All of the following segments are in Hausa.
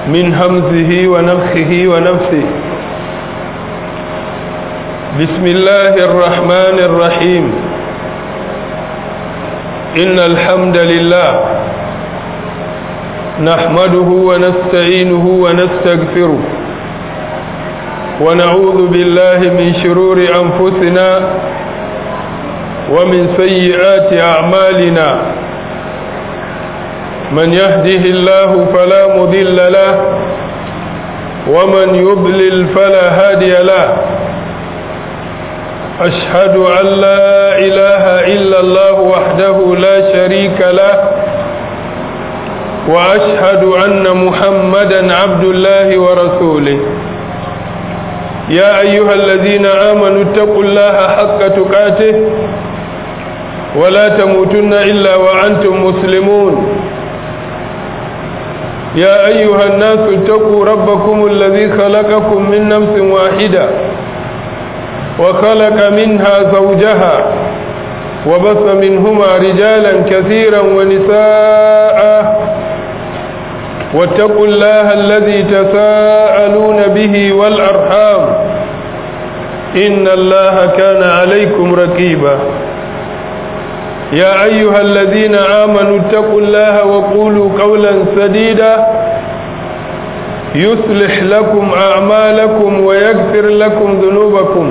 من همزه ونفخه ونفثه. بسم الله الرحمن الرحيم. إن الحمد لله نحمده ونستعينه ونستغفره ونعوذ بالله من شرور أنفسنا ومن سيئات أعمالنا. من يهده الله فلا مضل له ومن يضلل فلا هادي له. أشهد أن لا إله إلا الله وحده لا شريك له وأشهد أن محمدا عبد الله ورسوله. يا أيها الذين آمنوا اتقوا الله حق تقاته ولا تموتن إلا وأنتم مسلمون. يا أيها الناس اتقوا ربكم الذي خلقكم من نفس واحدة وخلق منها زوجها وبث منهما رجالا كثيرا ونساء واتقوا الله الذي تساءلون به والأرحام إن الله كان عليكم رقيبا. يا أيها الذين آمنوا اتقوا الله وقولوا قولا سديدا يصلح لكم أعمالكم ويغفر لكم ذنوبكم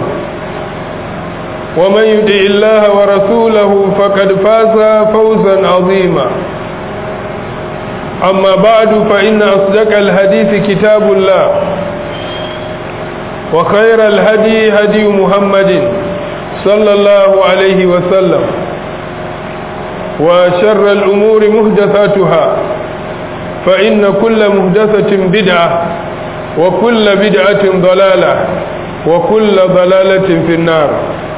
ومن يطع الله ورسوله فقد فاز فوزا عظيما. أما بعد فإن أصدق الحديث كتاب الله وخير الهدي هدي محمد صلى الله عليه وسلم وشر الأمور محدثاتها فإن كل محدثة بدعة وكل بدعة ضلالة وكل ضلالة في النار.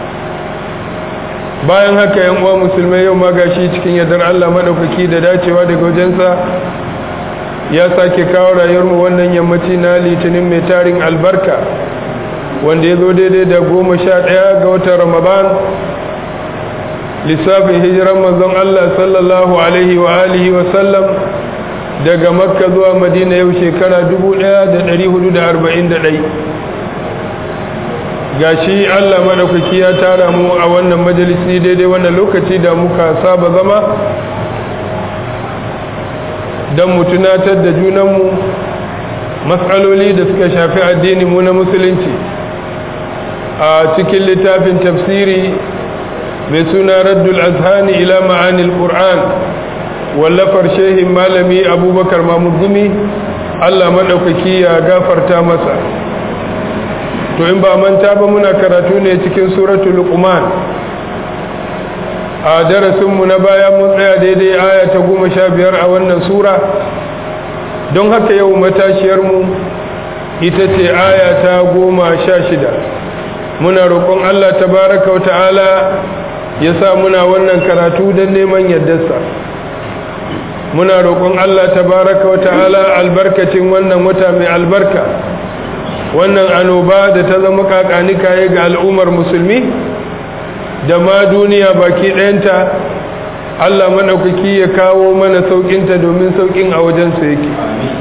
bayan haka yan uwa musulmai, yau ma gashi cikin yardar Allah madaukaki da dacewa daga wajensa ya sake kawo rayuwarmu wannan yammaci na litinin mai tarin albarka wanda ya zo daidai da 11 ga watan Ramadan lissafin hijiran manzon Allah sallallahu alaihi wa alihi wa sallam daga Makka zuwa Madina yau shekara 1441. gashi Allah madaukaki ya tara mu a wannan majalisi daidai wannan lokaci da muka saba zama don mu tunatar da junanmu matsaloli da suka shafi addini mu na musulunci a cikin littafin tafsiri mai suna Raddul Azhani ila Ma'anil Qur'an wallafar shehin malami Abubakar Mahmud Gumi, Allah madaukaki ya gafarta masa. to in ba manta ba muna karatu ne cikin suratul Luqman. a darasinmu na baya mun tsaya daidai aya ta 15 a wannan sura, don haka yau matashiyarmu ita ce aya ta 16. muna roƙon Allah tabaraka wa ta'ala ya sa muna wannan karatu don neman yardarsa. muna roƙon Allah tabaraka wa ta'ala albarkacin wannan wata mai albarka, wannan annoba da ta zama kakanikaye ga al'ummar musulmi da ma duniya baki ɗayanta, Allah madaukaki ya kawo mana saukinta domin saukin a wajensa yake.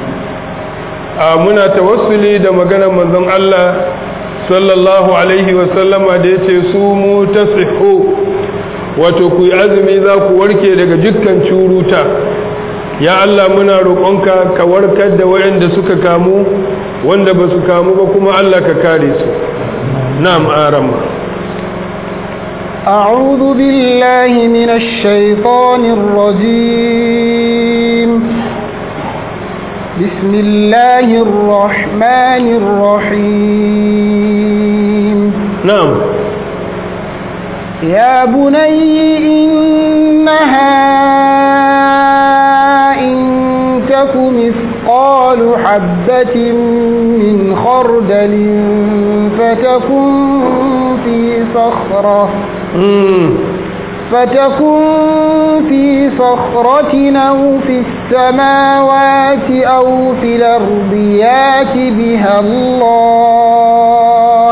muna tawassuli da maganar manzon Allah sallallahu alaihi wasallama da yace su mu tasihu, wato ku yi azumi za ku warke daga dukkan curuta. ya Allah muna roƙonka ka warkar da waɗanda suka kamu, wanda ba su kamu ba kuma Allah ka kare su. na'am arama. أعوذ بالله من الشيطان الرجيم. بسم الله الرحمن الرحيم. نعم. يا بني إنها إن تك مثقال حبة من خردل فتكن في صخرة أو في السماوات أو في الأرض يات بها الله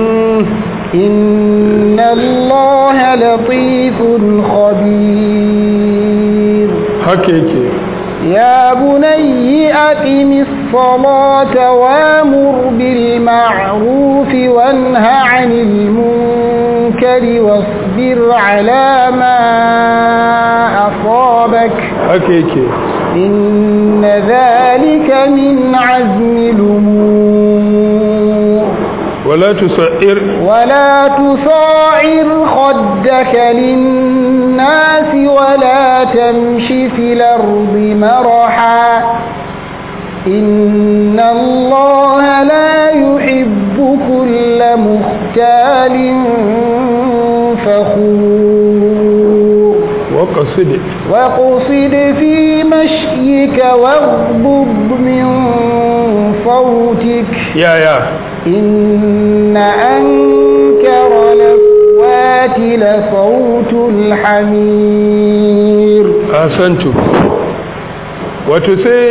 إن الله لطيف خبير. حقيقي يا بني أقم الصلاة وامر بالمعروف وانه عن المنكر واصبر على ما أصابك إن ذلك من عزم الأمور ولا تصعر خدك للناس ولا تمش في الأرض مرحا إن الله لا يحب كل مختال فخور وقصد في مشيك واغضض من صوتك إن أنكر الأصوات لصوت الحمير. أحسنتم. وتسي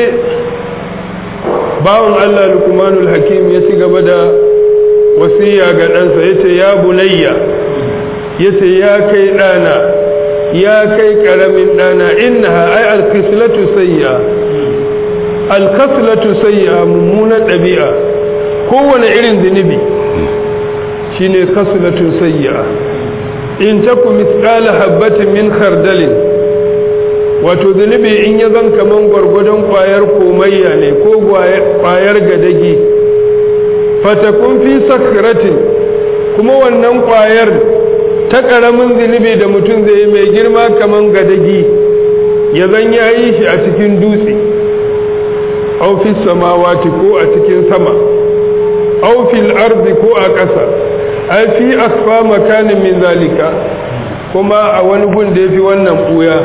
باون الله لقمان الحكيم يسيق بدا وسيا قد أنسى يسي يا بني يسي يا كي أنا يا كي كرمين أنا إنها أي الخصلة سيئة الخصلة سيئة ممونة ɗabi'a kowane irin zunubi shine khaslatun sayyi'a in taku mithqala habatin min khardalin wato zunubi in ya zan kaman gwargwadon kwayar komayya ne ko kwayar gadagi fatakun fi sakratin kuma wannan kwayar ta karamin zunubi da mutum zai mai girma kaman gadagi ya zan yayi shi a cikin dutse aw fi samawati ko a cikin sama aw fil ardi ko a ƙasa ai fi asfa makanin min zalika kuma a wani gun da yafi wannan buya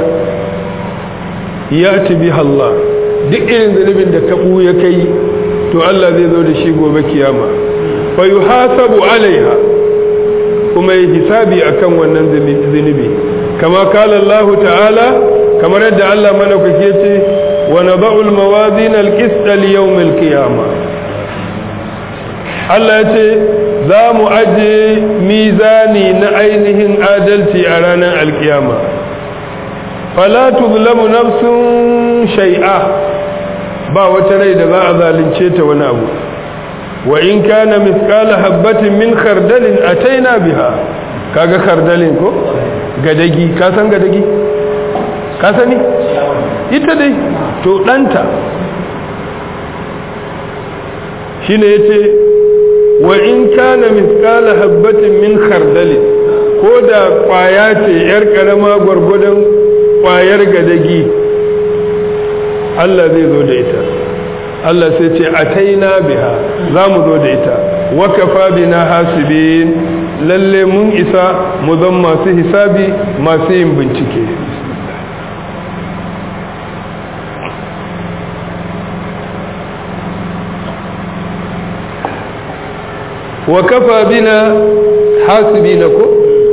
ya tibi Allah duk irin zunubin da ka buya kai to Allah zai zo da shi gobe kiyama fa yuhasabu alaiha kuma yi hisabi akan wannan zunubi kama kala Allah ta'ala kamar yadda Allah madaukake ce wa nada'ul mawazin al-qist li yawm al-qiyamah Allah ya ce za mu aje mizani na ainihin adalci a ranar alkiyama fala tuzlamu nafsun shay'a ba wata rai da za a zalunce ta wani abu wa in kana mithqala habatin min khardalin ataina biha kaga khardalin ko gadagi ka san gadagi ka sani ita dai to danta shine yace wa in kana mithqala habatin min khardali ko da kwaya ce yar karama gurgudan kwayar gadagi Allah zai zo da ita Allah sai ce ataina biha zamu zo da ita wa kafa bina hasibin lalle mun isa mu zan masu hisabi masu yin bincike wa kafa bina hasibina ko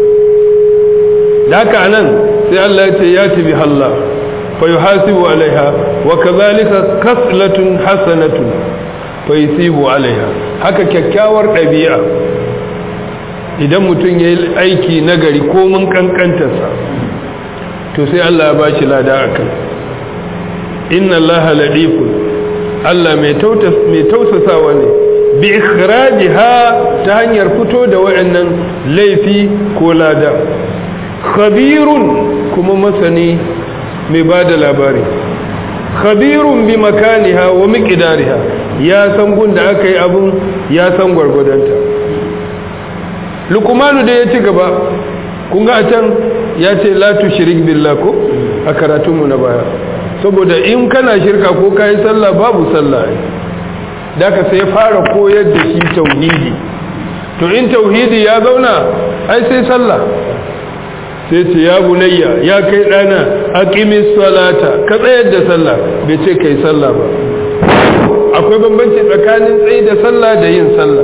daka anan sai Allah ya ce ya tibi Allah fa yuhasibu alaiha wa kadhalika kaslatun hasanatun fa yusibu alaiha haka kyakkyawar dabi'a idan mutum yayi aiki nagari ko mun kankantarsa to sai Allah ya bashi lada akan inna Allah ladifun Allah mai tausasawa ne bi ikhrajiha ta hanyar fito da waɗannan laifi ko lada khabirun kuma masani mai bada labari khabirun bi makaniha wa miqdariha ya san gunda aka yi abun ya san gwargwadonta luqmanu da ya ci gaba kun ga can ya ce la tushrik billah ko a karatunmu na baya saboda in kana shirka ko kai sallah babu sallah da ka sai fara koyar da shi tauhidi to in tauhidi ya zauna ai sai sallah sai ce ya bunayya ya kai dana aqimis salata ka tsayar da sallah bai ce kai sallah ba akwai bambanci tsakanin tsayi da sallah da yin sallah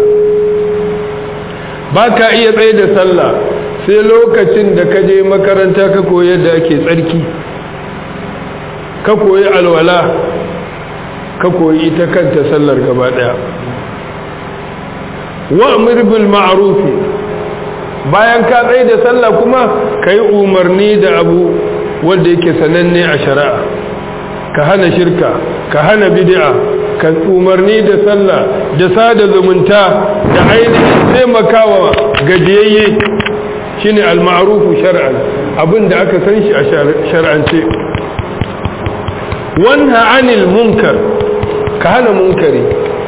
ba ka iya tsaye da sallah sai lokacin da ka je makaranta ka koyar da ake tsarki ka koyi alwala ka koyi ita kanta sallar gaba daya wa'mur bil ma'ruf bayan ka tsaye da sallah kuma kai umarni da abu wanda yake sananne a shari'a ka hana shirka ka hana bid'a ka umarni da sallah da sada zumunta da ainihin taimakawa gajiyayye shine al-ma'rufu shar'an abinda aka san shi a shar'ance wanha 'anil munkar ka hana munkari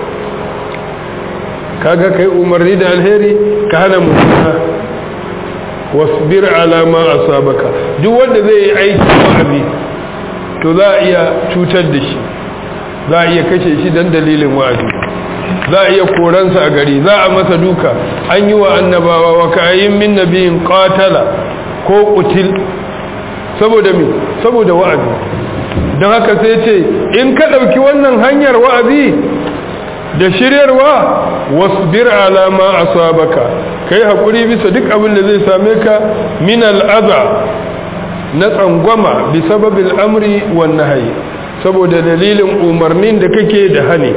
kaga kai umarni da alheri ka hana munkara wasbir ala ma asabaka duk wanda zai yi aiki wa'azi to za a iya cutar da shi za a iya kashe shi dan dalilin wa'azi za a iya koransa a gari za a masa duka an yi wa annabawa wa ka'ayyin min nabiyin qatala ko qutil saboda me saboda wa'azi don haka sai ce in ka dauki wannan hanyar wa'azi da shiryarwa wasbir ala ma asabaka kai hakuri bisa duk abin da zai same ka min al'adha na tsangwama bi sababil amri wan nahyi saboda dalilin umarnin da kake da hani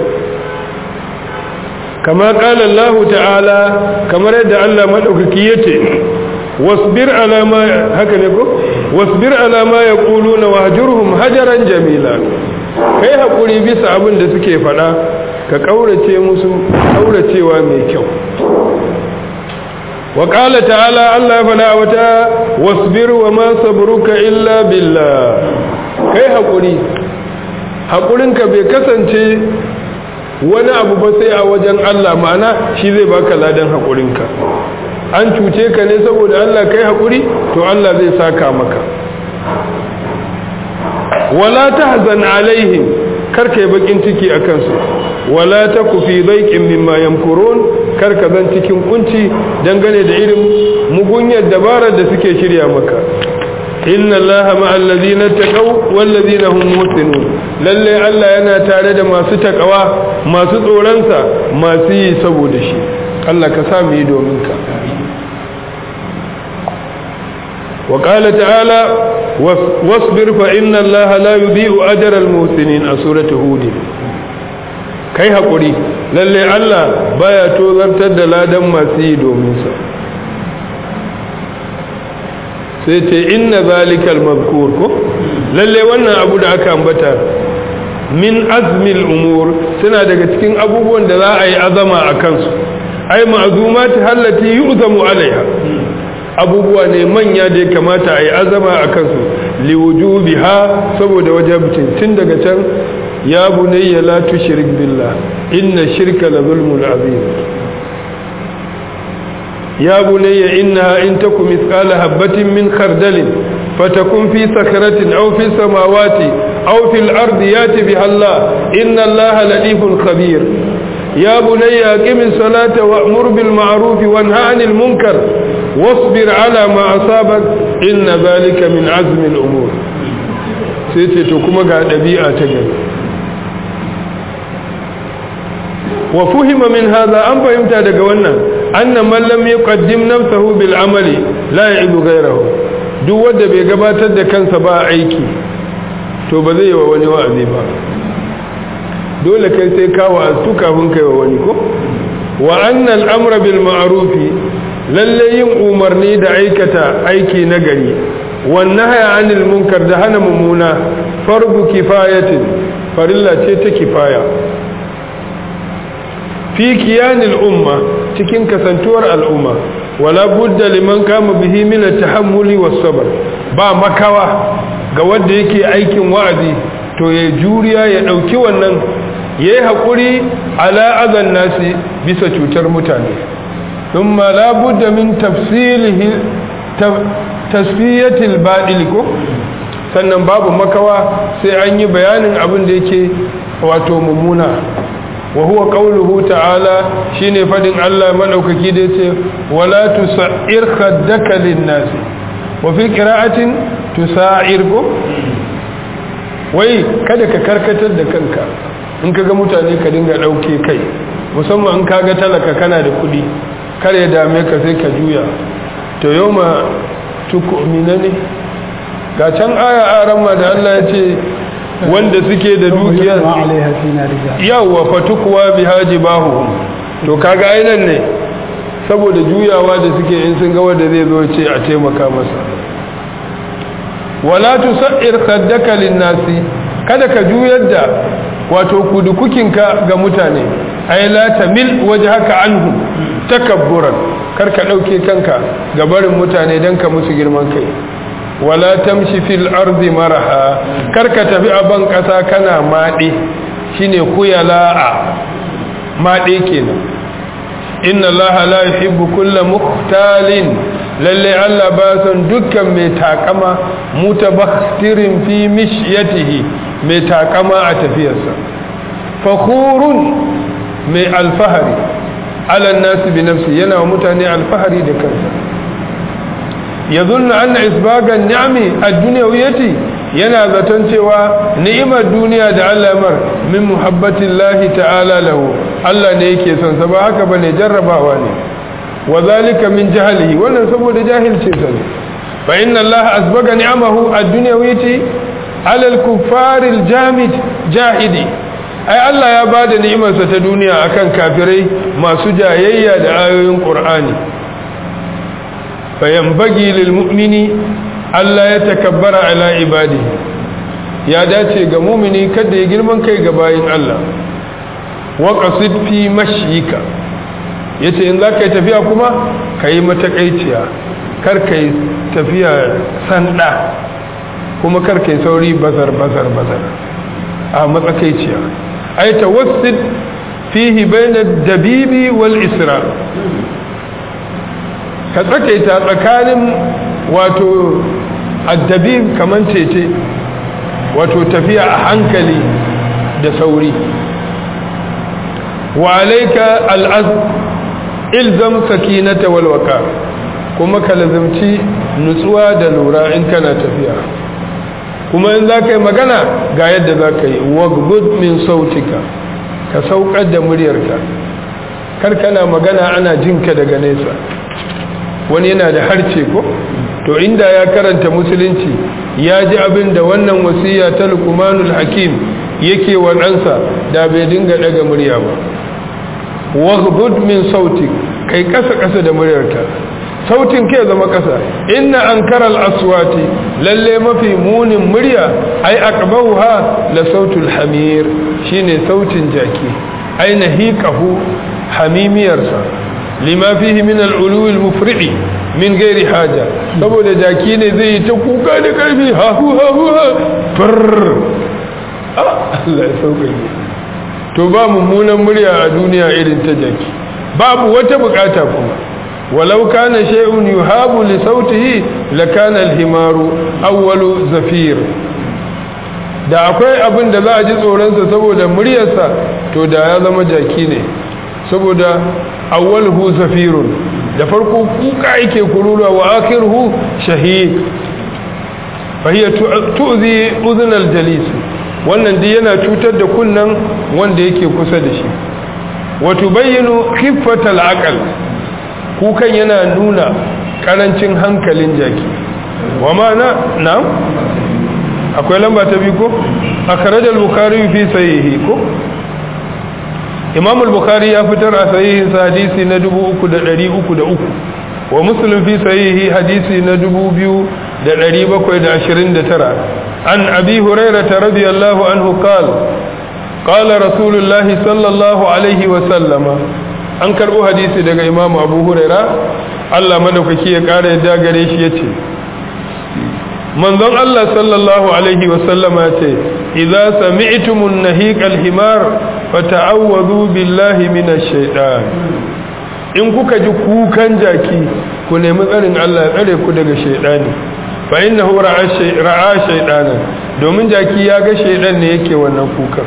kama qala Allah ta'ala kamar yadda Allah madaukaki yace wasbir ala ma haka ne ko wasbir ala ma yaquluna wahjurhum hajaran jamila kai hakuri bisa abin da suke fada ka kaurace musu kauracewa mai kyau wa qala ta'ala Allah ya fada wata wasbir wa ma sabruka illa billah kai hakuri hakurinka bai kasance wani abu ba sai a wajen Allah ma'ana shi zai baka ladan hakurinka an cuce ka ne saboda Allah kai hakuri to Allah zai saka maka wala tahzan alaihim karka yi bakin ciki akan su wala taku fi dhaiqin mimma yamkurun karka zan cikin kunci dangane da irin mugunyar dabarar da suke shirya maka inna allaha ma'al ladina taqaw wal ladina hum muhsinun lalle Allah yana tare da masu takawa masu tsoronsa masu yi saboda shi Allah ka sa mu yi domin ka wa qala ta'ala wasbir fa inna allaha la yudhi'u ajra al muhsinin a suratu hud kai hakuri lalle Allah baya tozartar da ladan masu yi domin sa sai ce inna zalikal mazkur ko lalle wannan abu da aka ambata min azmil umur suna daga cikin abubuwan da za a yi azama a kansu ai ma'zumati hallati yu'zamu alaiha abubuwa ne manya da ya kamata a yi azama a kansu liwujubiha saboda wajibcin tun daga can ya bunayya la tushrik billah inna shirka la zulmun azim يا بني إنها إن تك مثقال حبة من خردل فتكن في صخرة أو في السماوات أو في الأرض يات بها الله إن الله لطيف خبير يا بني أقم الصلاة وأمر بالمعروف وانهى عن المنكر واصبر على ما أصابك إن ذلك من عزم الأمور سيتكما قاعد أبيئة تجد وفهم من هذا أن فهمت هذا قولنا أن من لم يقدم نفسه بالعمل لا يعيب غيره duk wanda bai gabatar da kansa ba aiki to ba zai yi wa wani wa'azi ba dole kai sai ka wa'azu kafin kai wa wani ko wa anna al-amra bil ma'ruf lalle yin umarni da aikata aiki na gari wan nahya 'anil munkar da hana mumuna farbu kifayatin farilla ce ta kifaya fi kiyanil umma cikin kasantuwar al'umma wala budda liman kama bihi min at-tahammuli was-sabr ba makawa ga wanda yake aikin wa'azi to ya juriya ya dauki wannan yayi hakuri ala azan nasi bisa cutar mutane thumma la budda min tafsilihi tasfiyatil badil ko sannan babu makawa sai an yi bayanin abin da yake wato mummuna وهو قوله تعالى شيني فدين الله مدوكاكي ديتي ولا تسعر خدك للناس وفي قراءة تسعر wai kada ka karkatar da kanka in kaga mutane ka dinga dauke kai musamman in kaga talaka kana da kudi kar ya dame ka sai ka juya to yoma tukumina ne ga can aya aramma da Allah ya ce wanda suke da dukiya yawa fatukuwa bi hajibahu to kaga ainan ne saboda juyawa da suke in sun ga wanda zai zo ce a taimaka masa wala tusair khaddaka linnasi kada ka juyar da wato kudukukinka ga mutane ay la tamil wajhaka anhu takabburan karka dauke kanka ga barin mutane dan ka musu girman kai wala tamshi fil ardi maraha karka tafi a ban kasa kana made shine kuyala'a made kenan inna allaha la yuhibbu kulla mukhtalin lalle Allah ba san dukkan mai takama mutabakhirin fi mishyatihi mai takama a tafiyarsa fakhurun mai alfahari ala nas bi nafsi yana wa mutane alfahari da kansa yadhunnu anna isbagan ni'ami ad-dunyawiyyati yana zaton cewa ni'imar duniya da Allah mar min muhabbatillahi ta'ala lahu Allah ne yake son sa ba haka bane jarrabawa ne wa zalika min jahlihi wannan saboda jahilce sa ne fa inna Allah asbaga ni'amahu ad-dunyawiyyati 'ala al-kuffar al-jamid jahidi ai Allah ya bada ni'imar sa ta duniya akan kafirai masu jayayya da ayoyin Qur'ani fa yanbaghi lil mu'mini Allah ya takabbara ala ibadihi ya dace ga mumini kada ya girman kai ga bayin Allah wa qasid fi mashyika yace in zaka yi tafiya kuma kai matakaiciya kar kai tafiya sanda kuma kar kai sauri bazar a matsakaiciya ay tawassid fihi bayna ad-dabibi wal isra ka tsakaita tsakanin wato addabib kaman cece wato tafiya a hankali da sauri wa alayka al'azm ilzam sakinata wal waqar kuma ka lazimci nutsuwa da lura in kana tafiya kuma in zaka yi magana ga yadda zaka yi waghbud min sautika ka saukar da muryarka kar kana magana ana jinka daga nesa wani yana da harce ko to inda ya karanta musulunci ya ji abin da wannan wasiya ta Luqmanul Hakim yake wa ɗansa da bai dinga daga murya ba waghbud min sautik kai kasa da muryarka sautin kai zama kasa inna ankaral aswati lalle mafi munin murya ai aqbahuha la sautul hamir shine sautin jaki ai nahiqahu hamimiyarsa lima fihi min al-ulu al-mufridi min gairi haja saboda jaki ne zai ta kuka da karfi ha hu far Allah ya sauke to ba mummunan murya a duniya irin ta jaki babu wata bukata kuma walau kana shay'un yuhabu li sautihi lakana al-himaru awwalu zafir da akwai abin da za a ji tsoron sa saboda muryarsa to da ya zama jaki ne saboda awwaluhu zafirun da farko kuka yake kurura wa akhiruhu shahid fa hiya tu'zi udhun al-jalis wannan dai yana cutar da kunnan wanda yake kusa da shi wa tubayyinu khiffat al-aql kukan yana nuna karancin hankalin jaki wa ma'ana na'am akwai lamba ta biyu ko akhraj al-bukhari fi sahihi ko imam al-bukhari ya fitar a sahihin hadisi na 3303 wa muslim fi sahihi hadisi na 2729 an abi hurairah radiyallahu anhu qala rasulullah sallallahu alaihi wa sallama an karbo hadisi daga imam abu hurairah Allah madaukaki ya kara yadda gare shi yace manzon Allah sallallahu alaihi wa sallama yace idza sami'tumun nahiqal himar fata'awwadhu billahi minash shaitan in kuka ji kukan jaki ku nemi tsarin Allah ya tsare ku daga shaidani fa innahu ra'a shaytana domin jaki ya ga shaidan ne yake wannan kukan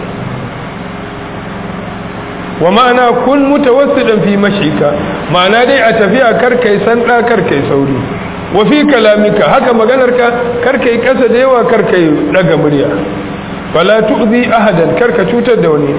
wa ma'ana kun mutawassidan fi mashika ma'ana dai a tafiya karkai sanda karkai sauri wa fi kalamika haka maganarka karkai kasa da yawa karkai daga murya wala tu'zi ahadan karka cutar da wani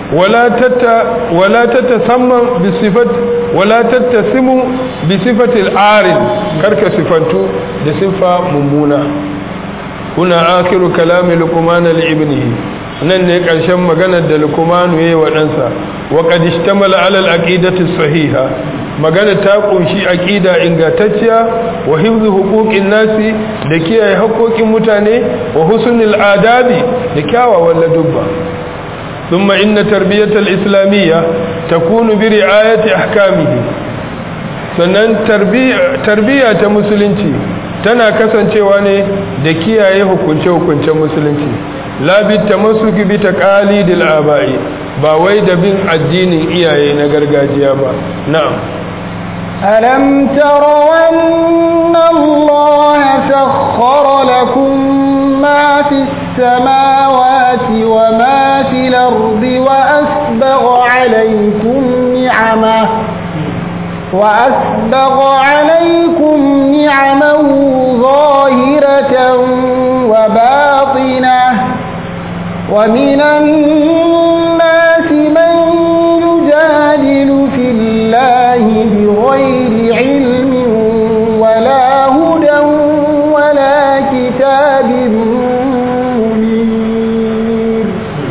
wala tatasamma bi sifat wala tattasimu bi sifati al-arid karka sifantu da sifa mummuna kuna akhiru kalami luqman li ibnihi nan ne karshen maganar da luqman yayi wa ɗansa wa qad ishtamala ala al-aqidati sahiha magana ta kunshi aqida ingantacciya wa hifzu huquqin nasi da kiyaye haƙoƙin mutane wa husnul adabi da kyawawan ladubba ثم إن تربية الإسلامية تكون برعاية أحكامه sannan tarbiyya ta musulunci tana kasancewa ne da kiyaye hukunce-hukuncen musulunci la bi tamassuki bi taqalidil aba'i ba wai da bin addinin iyaye na gargajiya ba na'am alam taraw anna allaha sakhkhara lakum ma fis samawati wa ma fil ardi wa asbagha alaykum ni'amahu وأسبغ عليكم نعمه ظاهرة وباطنة ومن الناس من يجادل في الله بغير علم ولا هدى ولا كتاب منير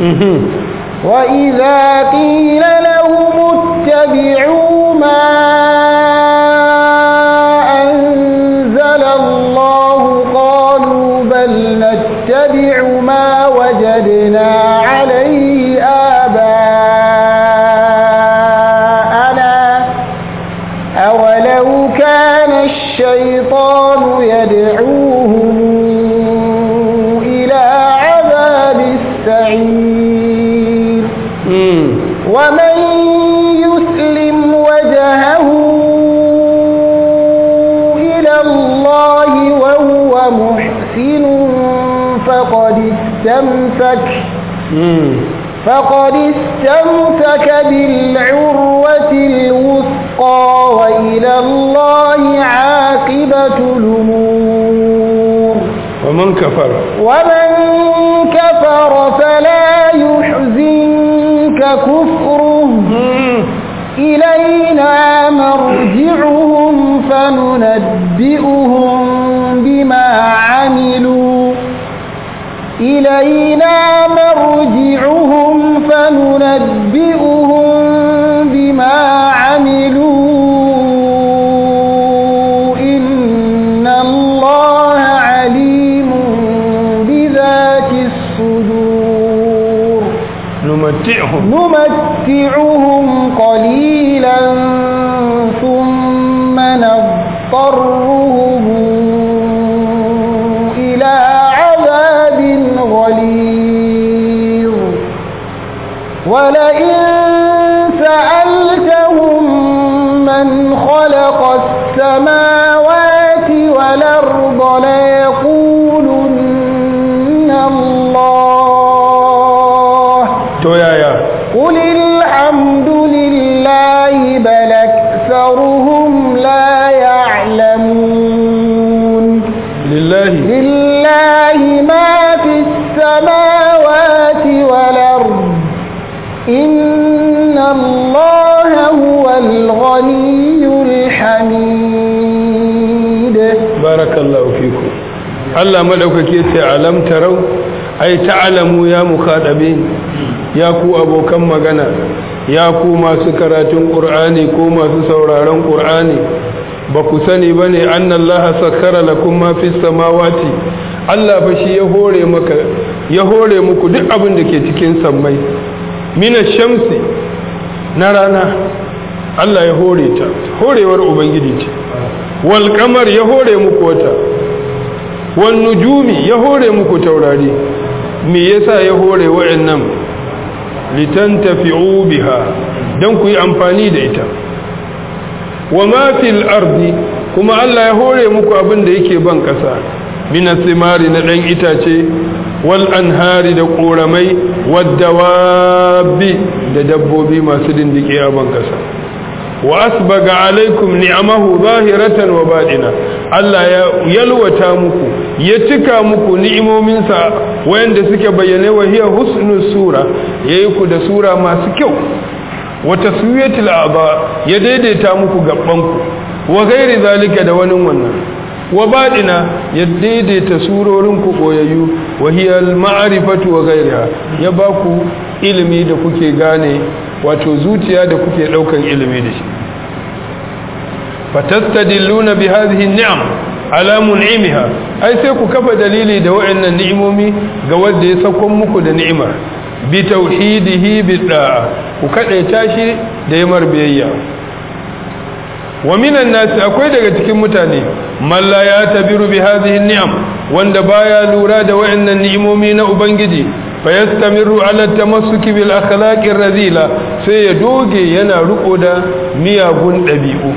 وإذا قيل لهم اتبعوا ما نتبع ما وجدنا عليه آباءنا أولو كان الشيطان يدعوهم إلى عذاب السعير ومن يسلم وجهه إلى الله وهو محسن فقد استمسك بالعروة الوثقى وإلى الله عاقبة الأمور ومن كفر فلا يحزنك كفره إلينا مرجعهم فننبئهم بما عملوا إلينا مرجعهم فننبئهم بما عملوا إن الله عليم بذات الصدور نمتعهم قليلا ثم نضطرهم إلى غليظ ولئن سألتهم من خلق السماوات والأرض ليقولن الله قل الحمد لله بل أكثرهم لا يعلمون لله ما في السماوات والأرض إن الله هو الغني الحميد بارك الله فيكم الله مدوكake sai alam tarau ai ta'lamu ya mukhadabin ya ku abokan magana ya ku masu karatun qur'ani ko masu sauraron qur'ani ba ku sani bane annallaha sakkara lakum ma fis samawati Allah fa shi ya hore muku duk abin da ke cikin sammai minash shamsi na rana Allah ya hore ta horewar ubangiji ce wal qamar ya hore muku wata wan nujumi ya hore muku taurari me yasa ya hore wa'annan litantafi'u biha dan ku yi amfani da ita wa ma fil ardi kuma Allah ya hore muku abin da yake ban kasa min asimari na dan itace wal anhari da koramai wad dawabi da dabbobi masu dindike a ban kasa wa asbaga alaikum ni'amahu zahiratan wa batina Allah ya yalwata muku ya cika muku ni'imominsa wayanda suke bayyane wa hiya husnus sura yayi ku da sura masu kyau wa taswiyatil a'ba ya daidaita muku gabbanku wa gairi zalika da wani wannan wa batina ya daidaita surorin ku koyayyu wa hiya al ma'rifatu wa gairiha ya baku ilimi da kuke gane wato zuciya da kuke daukan ilimi da shi fatastadilluna bi hadhihi ni'am ala mun'imiha ai sai ku kafa dalili da wayannan ni'imomi ga wanda ya sauko muku da ni'ima bi tauhidihi bi da'a ku kadaita shi da yamar biyayya wa minan nasi akwai daga cikin mutane man la yatabiru bi hadhihi ni'am wanda baya lura da wayannan ni'imomi na ubangiji fa yastamiru ala tamassuki bil akhlaqi radila sai ya doge yana riko da miyagun dabi'u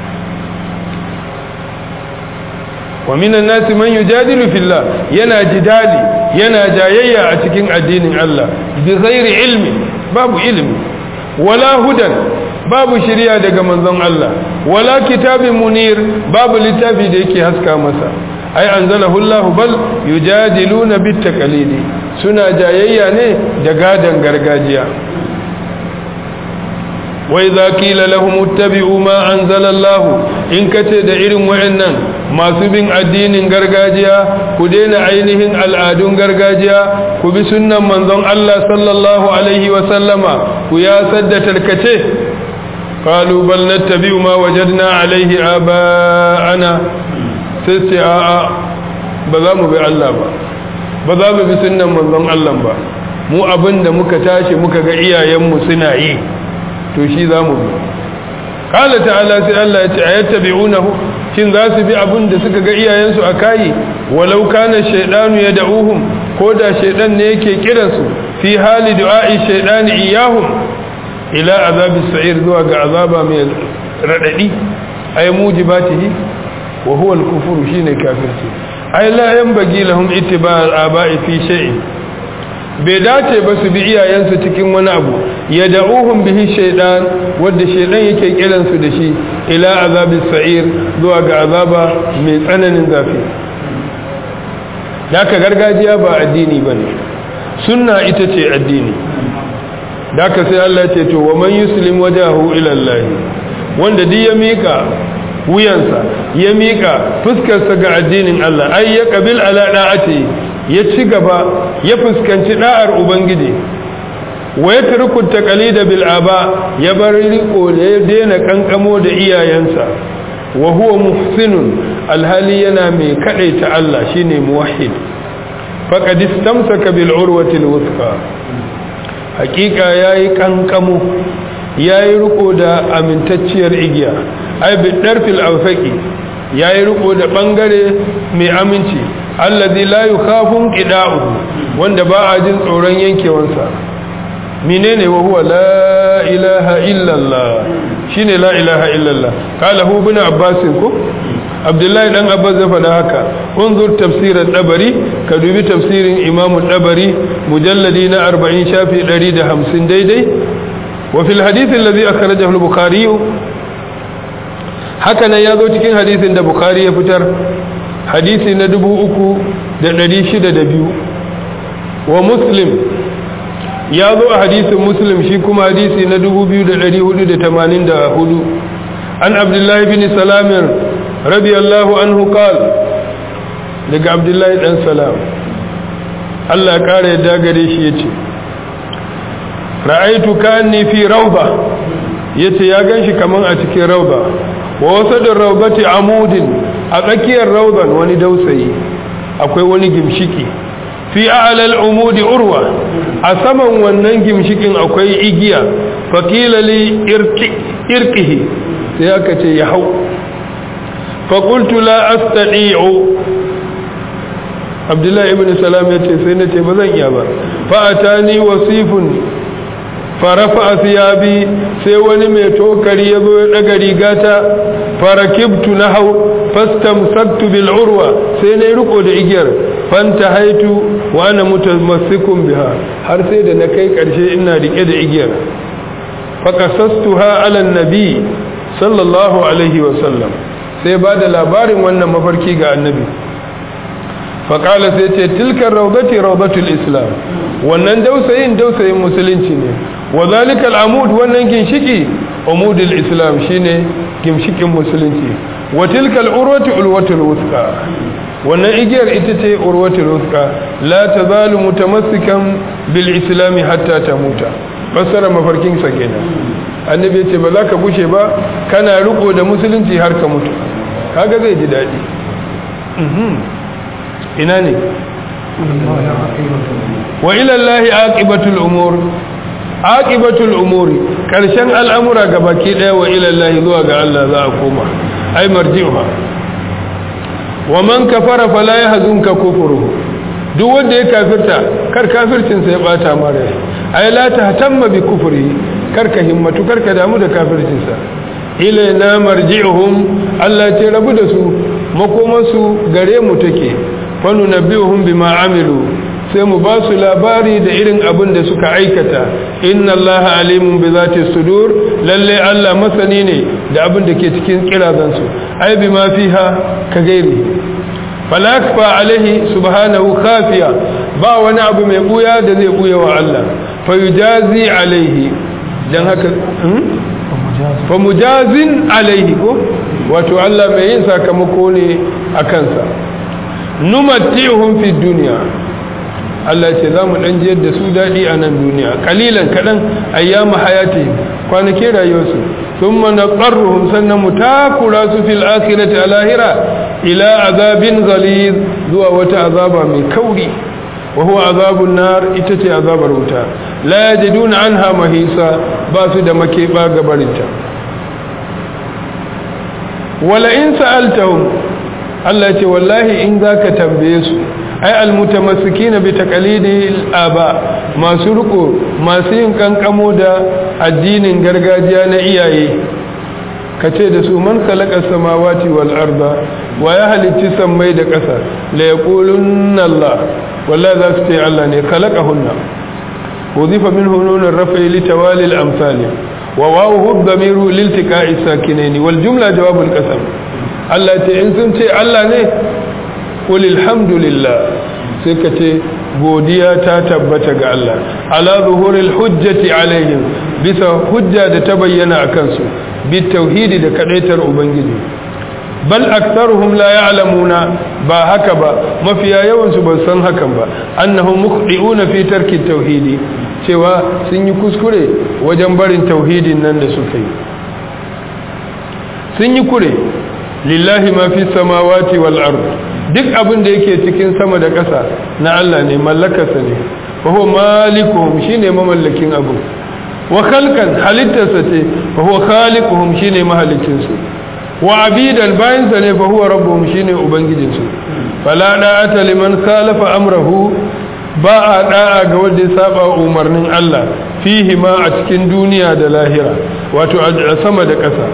wa minan nasi man yujadilu fillah yana jidali yana jayayya a cikin addinin Allah bi ghairi ilmi babu ilmi wala hudan babu shiriya daga manzon Allah wala kitabin munir babu littafi da yake haska masa ai anzalahu Allah bal yujadiluna bit taqlidi suna jayayya ne da gadan gargajiya wa idza qila lahum ittabi'u ma anzala Allah in kace da irin wayannan masu bin addinin gargajiya ku daina ainihin al'adun gargajiya ku bi sunnan manzon Allah sallallahu alaihi wa sallama ku ya sadda tarkace qalu bal nattabi'u ma wajadna alaihi aba'ana sai a'a ba za mu bi Allah ba za mu bi sunnan manzon Allah ba mu abinda muka tashi muka ga iyayenmu suna yi to shi za mu bi kala ta'ala sai Allah ya ce ayattabi'unahu shin za su bi abin da suka ga iyayensu a kayi walau kana shaydanu yad'uhum ko da shaydan ne yake kiransu fi hali du'a'i shaydani iyahum ila azabi sa'ir zuwa ga azaba mai radadi ay mujibatihi wa huwa al-kufru shine kafirci ay la yanbaghi lahum ittiba'al aba'i fi shay'in bai dace ba su bi iyayensu cikin wani abu ya da'uhum bihi shaydan wanda shaydan yake kiransu da shi ila azabis sa'ir zuwa ga azaba mai tsananin zafi daka gargajiya ba addini bane sunna ita ce addini daka sai Allah ya ce to wa man yuslim wajahu ila Allah wanda duk ya mika wuyansa ya mika fuskarsa ga addinin Allah ay ya qabil ala da'ati ya ci gaba ya fuskanci da'ar ubangiji wa ya turku taqalida bil aba ya bar riko da ya daina kankamo da iyayensa wa huwa muhsinun alhali yana mai kadaita Allah shine muwahhid faqad istamsaka bil urwati al wuthqa hakika yayi kankamo yayi riko da amintacciyar igiya ay bi darfil awsaqi yayi riko da bangare mai aminci allazi la yukhafu qida'uhu wanda ba a jin tsoron yankewansa menene wa huwa la ilaha illa Allah shine la ilaha illa Allah qala hu ibn abbas ko abdullahi dan abbas ya faɗa haka unzur tafsir ad-dabari ka dubi tafsirin imam ad-dabari mujalladi na 40 shafi 150 daidai wa fil hadith alladhi akhrajahu al-bukhari haka nan yazo cikin hadisin da bukhari ya fitar hadisi na 3602 wa muslim ya zo a hadisin muslim shi kuma hadisi na 2484 an abdullahi bin salamin radiyallahu anhu qal daga abdullahi dan salam Allah ya kare yadda gare shi yace ra'aitu kanni fi rawda yace ya ganshi kaman a cikin rawda wa wasadin rawdati amudin a tsakiyar rawdan wani dausayi akwai wani gimshiki fi a'lal umudi urwa a saman wannan gimshikin akwai igiya faqila li irqihi sai aka ce ya hau fa qultu la astati'u abdullahi ibn salam yace sai nace ba zan iya ba fa atani wasifun farafa thiyabi sai wani mai tokari yazo ya daga rigata farakibtu nahau fastamsaktu bil urwa sai nayi riko da igiyar fanta haitu wa ana mutamassikun biha har sai da na kai karshe ina rike da igiyar faqasastuha ala nabi sallallahu alaihi wa sallam sai ba da labarin wannan mafarki ga annabi faqala sai ce tilka rawdati rawdatul islam wannan dausayin musulunci ne wa zalika al-amud wannan ginshiki umudul islam shine ginshikin musulunci wa tilka al-urwatu ulwatul wuthqa wannan igiyar ita ce urwatul wuthqa la tazalu mutamassikan bil islam hatta tamuta fassara mafarkinsa kenan. Annabi ya ce ba za ka gushe ba kana riko da musulunci har ka mutu, kaga zai ji daɗi. ina ne wa ila Allahi aqibatul umur, aqibatul umuri karshen al'amura gabaki daya wa ila Allahi zuwa ga Allah za a koma, ai marji'uha. wa man kafara fala yahzunka kufruhu, duk wanda ya kafirta kar kafircin sa ya bata mare, ai la tahtamma bi kufri, kar ka himmatu kar ka damu da kafircin sa. ilaina marji'uhum, Allah ce rabu da su makomansu gare mu take, fa nunabbi'uhum bima amilu, sai mu ba su labari da irin abin da suka aikata. inna Allaha alimun bi zati sudur, lalle Allah masani ne da abin da ke cikin kirazansu, ai bima fiha ka gairi. fala yakfa alaihi subhanahu khafiya, ba wani abu mai buya da zai buya wa Allah, fa yujazi alaihi, dan haka fa mujazin alaihi ko, wato Allah mai yin sakamako ne a kansa. numatihum fi dunya, Allah ce za mu dan jiyar da su dadi a nan duniya, kalilan kadan ayyama hayati, kwanakin rayuwarsu. thumma naqarruhum, sannan mu takura su fil akhirati alahira ila azabin ghaliz, zuwa wata azaba mai kauri, wa huwa azabun nar, ita ce azabar wuta. la yajiduna anha mahisa, ba su da makeba gabarinta. wala in sa'altahum, Allah ce wallahi in zaka tambaye su, ai almutamassikina bi taqalidil aba, masu riko masu yin kankamo da addinin gargajiya na iyaye, kace da su man khalaqa samawati wal arda, wa ya halitti sammai da ƙasa, la yaqulunna Allah, wallahi za su ce Allah ne khalaqahunna. wuzifa minhu nunur raf'i li tawali al amsal wa wawu dhamiru lil tiqa'i sakinaini wal jumla jawabul qasam. Allah ce in sun ce Allah ne, qul alhamdulillah, sai ka ce godiya ta tabbata ga Allah, ala zuhuril hujjati alaihim, bisa hujja da ta bayyana akan su, bi tauhidi da kadaitar ubangiji. bal aktharuhum la ya'lamuna, ba haka ba mafiya yawan su ban san hakan ba, annahum mukhdi'una fi tarki tauhidi, cewa sun yi kuskure wajen barin tauhidin nan da suka yi. sun yi kure. lillahi ma fi samawati wal ard, duk abin da yake cikin sama da ƙasa na Allah ne, mallakarsa ne. fa huwa malikuhum, shine mamallakin abu. wa khalqan, halittarsa ce. fa huwa khaliquhum, shine mahalicin su. wa abidan, bayansa ne. fa huwa rabbuhum, shine ubangijin su. fala da'ata liman khalafa amrahu, ba a da'a ga wanda ya saba umarnin Allah, fihi ma a cikin duniya da lahira, wato a sama da ƙasa.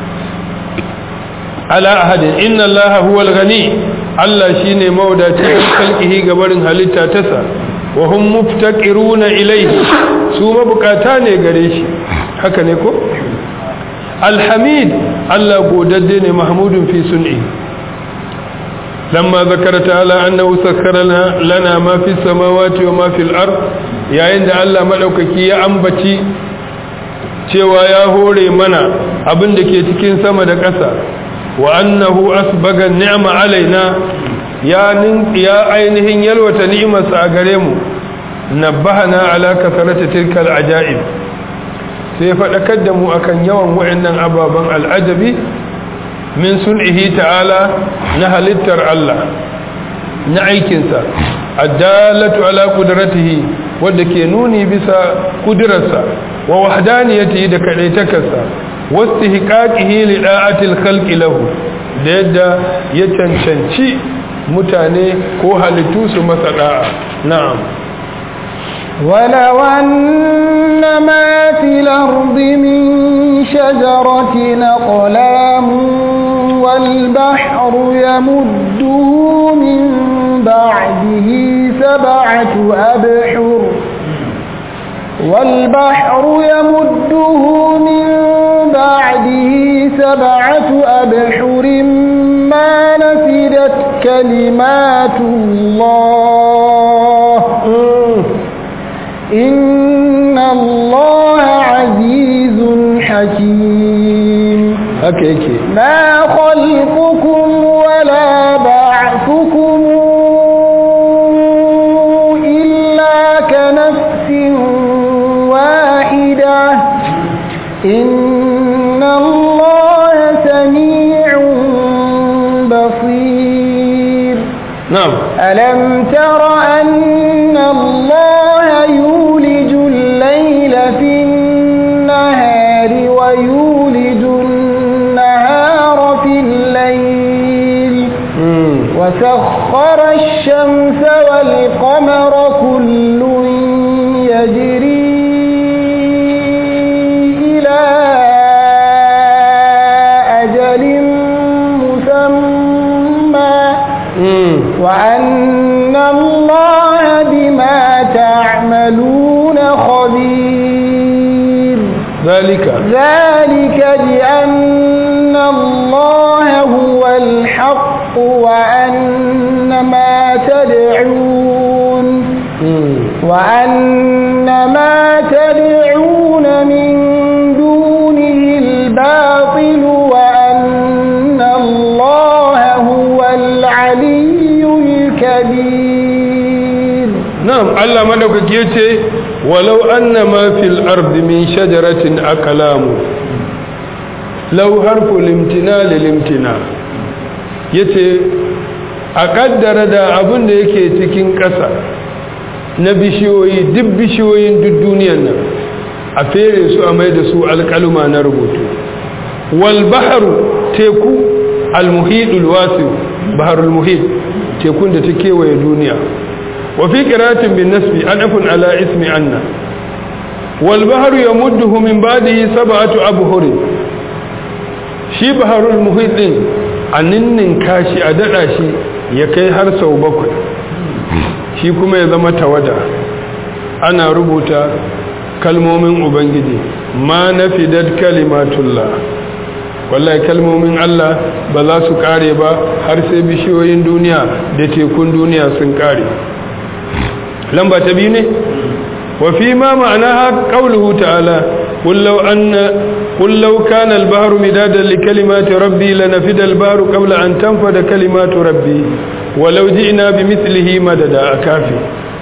ala ahadin, inna allaha huwal ghani, Allah shine mawdaci kalkihi gabarin halitta tasa, wa hum muftaqiruna ilayhi, su mabukata ne gare shi, haka ne ko. alhamid, Allah godadde ne, mahmudun fi sun'i. lamma zakara ta'ala annahu sakkara lana ma fi samawati wa ma fil ard, yayin da Allah madaukaki ya ambaci cewa ya hore mana abin da ke cikin sama da ƙasa, wa annahu asbaga ni'ma alaina, ya ainihin yalwata ni'imarsa a gare mu. nabbahana ala kasarati tilkal ajaib, sai faɗakar da mu akan yawan wa'annan ababen al'ajabi min sun'ihi ta'ala, na halittar Allah, na aikinsa, addalatu ala qudratihi, wanda ke nuni bisa kudirarsa, wa wahdaniyatihi da kadaitakarsa, wastihqaqihi li da'atil khalqi lahu, da yadda ya cancanci mutane ko halittu su masa da'a. na'am. ولو أن ما في الأرض من شجرة أقلام والبحر يمده من بعده سبعة أبحر ما نفدت كلمات الله إن الله عزيز حكيم. ما خلقكم ولا بعثكم إلا كنفس واحدة إن الله سميع بصير نعم ألم تر أن الله يولج الليل في النهار ويولج النهار في الليل وسخر الشمس والقمر كل يجري إلى أجل مسمى وأن الله بما تعملون خبير ذلك بأن الله هو الحق وأن ما تدعون من دونه الباطل وأن الله هو العلي الكبير. نعم الله مدوكك يتي ولو أن ما في الأرض من شجرة أقلام لو حرف الامتناع للامتناع yace a kaddara da abin da yake cikin ƙasa na bishiyoyi duk bishiyoyin duk duniyar nan a fere su a mai da su alƙaluma na rubutu wal baharu teku al-muhidul wasi baharul muhid tekun da ta kewaye duniya wa fi qiratin bin nasbi adafun ala ismi anna wal bahru yamudduhu min ba'dihi sab'atu abhur shi baharul muhid din annin kashi a dada shi ya kai har sau 7 shi kuma ya zama tawada ana rubuta kalmomin ubangiji ma nafidat kalimatullah wallahi kalmomin Allah ba za su kare ba har sai bishiyoyin duniya da tekun duniya sun kare lamba ta biyu ne wa fi ma ma'anaha qawluhu ta'ala qul law kana al-bahru midadan li kalimati rabbi lanafida al-bahru qabla an tanfada kalimatu rabbi walau ji'na bimithlihi madada akafi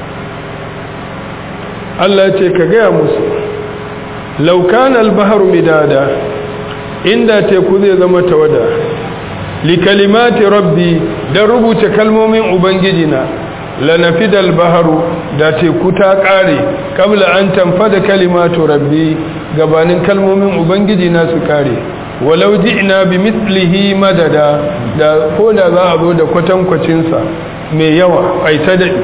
Allah ya ce ka gaya musu law kana al-bahru midada inda teku zai zama tawada li kalimati rabbi dan rubuta kalmomin ubangiji na lanafida al-bahru da teku ta kare kabla an tanfada kalimatu rabbi gabanin kalmomin ubangiji na su kare walau ji'na bimithlihi madada da koda za a zo da kwatankwacin sa mai yawa ai ta dadi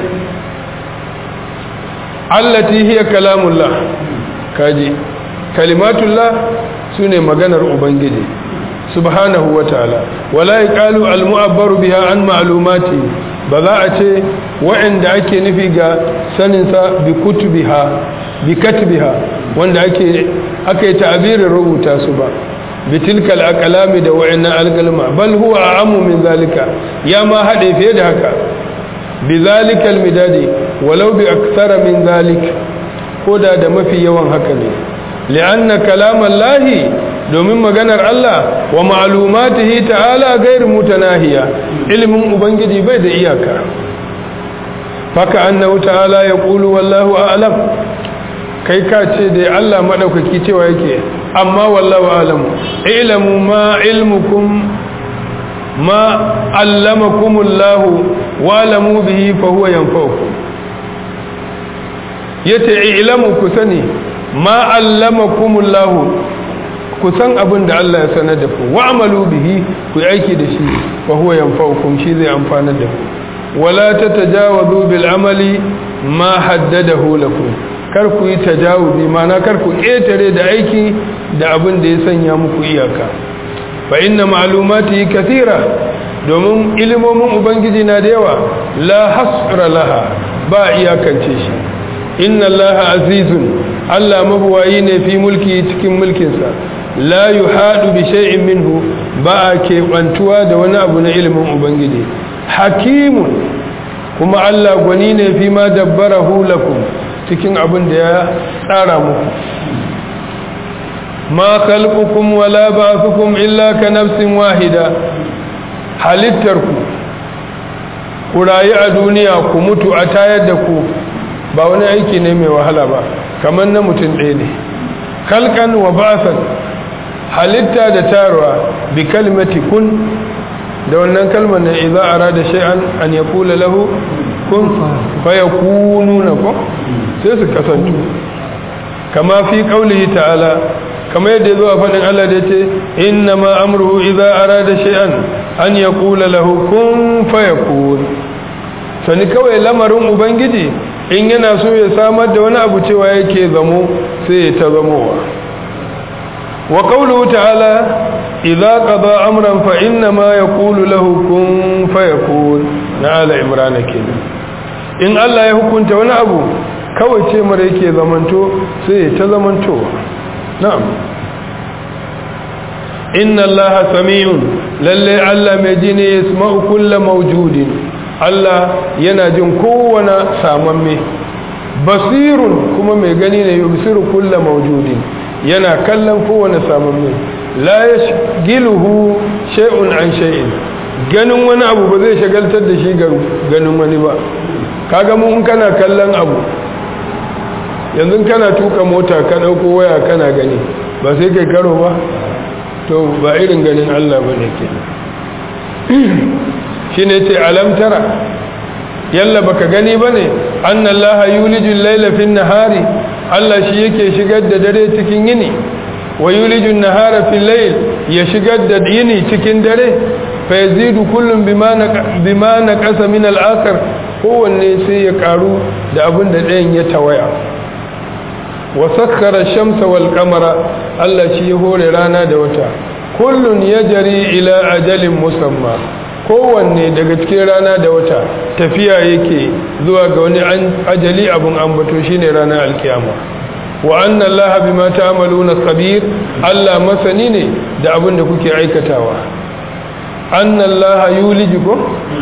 allati hiya kalamullah kaji kalimatullah sune maganar ubangiji subhanahu wataala wala yaqalu almu'abbaru biha an ma'lumati ba za a ce wa'anda ake nufi ga sanin sa bi kutubiha bi katbiha wanda aka yi ta'abirin rubuta su ba bitilkal aqlami da wa'annan alqalma bal huwa a'ammu min zalika ya ma hade fiye da haka bizalikal midadi walau bi akthara min zalik koda da mafi yawan haka ne li'anna kalamallahi domin maganar Allah wa ma'lumatihi ta'ala ghairu mutanahiya ilmin ubangiji bai da iyaka faka annahu ta'ala yaqulu wallahu a'lam kai ka ce da Allah madaukaki cewa yake amma wallahu a'lam ilmu ma ilmukum ma allamakumullahu wa lamu bihi fa huwa yanfa'ukum yace ilmu ku sani ma allamakumullahu ku san abin da Allah ya sanar da ku wa amalu bihi ku aiki da shi fa huwa yanfa'ukum shi zai amfana da ku wala tatajawazu bil amali ma haddadahu lakum kar ku yi tajawuzi ma'ana kar ku ƙetare da aiki da abin da ya sanya muku iyaka fa inna ma'lumati kathira domin ilimomin ubangiji na da yawa la hasra laha ba iyakance shi inna allaha azizun Allah mabuwayi ne fi mulki cikin mulkinsa la yuhadu bi shay'in minhu ba ke bantuwa da wani abu na ilimin ubangiji hakimun kuma Allah gwani ne fi ma dabbarahu lakum cikin abin da ya tsara muku ma khalqukum wala ba'thukum illa ka nafsin wahida halittarku ku rayu a duniya ku mutu a tayar da ku ba wani aiki ne mai wahala ba kamar na mutum ɗaya ne khalqan wa ba'than halitta da tarwa bi kalimati kun da wannan kalmar ne idza arada shay'an an yaqula lahu kun fayakununa ko sai su kasance kama fi qaulihi ta'ala kama yadda yazo a fadin Allah da yace inna ma amruhu idza arada shay'an an yaqula lahu kun fayakun sani kawai lamarin ubangiji in yana so ya samar da wani abu cewa yake zamo sai ya ta zamowa wa qawluhu ta'ala idza qada amran fa inna ma yaqulu lahu kun fayakun na ala imran kenan in Allah ya hukunta wani abu kawai ce mara yake zamanto sai ya ta zamanto na'am inna allaha sami'un lalle Allah mai ji ne yasma'u kullu mawjudin Allah yana jin kowane samamme basirun kuma mai gani ne yubsiru kullu mawjudin yana kallon kowane samamme la yashghiluhu shay'un an shay'in ganin wani abu ba zai shagaltar da shi ganin wani ba kaga mu in kana kallon abu yanzu kana tuka mota ka dauko waya kana gani ba sai kai karo ba to ba irin ganin Allah bane kenan shine ce alam tara yalla baka gani bane annallaha yulijul layla fin nahari Allah shi yake shigar da dare cikin yini wa yulijun nahara fil layl ya shigar da yini cikin dare fa yazidu kullun bima naqasa min al-akhar kowanne sai ya karu da abin da ɗayan ya tawaya wa sakkara ash-shamsa wal qamara Allah shi ya hore rana da wata kullun yajri ila ajalin musamma kowanne daga cikin rana da wata tafiya yake zuwa ga wani ajali abun ambato shine ranar alkiyama wa anna allaha bima ta'maluna khabir Allah masani ne da abin da kuke aikatawa anna allaha yulijukum